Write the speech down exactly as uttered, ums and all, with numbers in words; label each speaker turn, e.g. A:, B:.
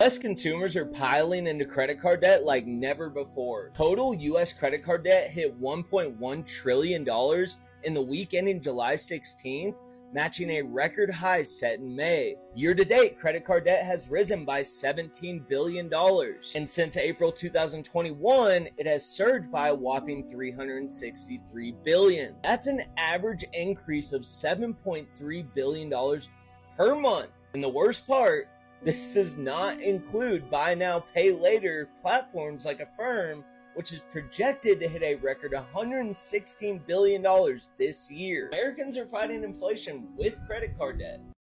A: S consumers are piling into credit card debt like never before. Total U S credit card debt hit one point one trillion dollars in the week ending July sixteenth, matching a record high set in May. Year-to-date, credit card debt has risen by seventeen billion dollars, and since April two thousand twenty-one, it has surged by a whopping three hundred sixty-three billion dollars. That's an average increase of seven point three billion dollars per month. And the worst part, this does not include buy now, pay later platforms like Affirm, which is projected to hit a record one hundred sixteen billion dollars this year. Americans are fighting inflation with credit card debt.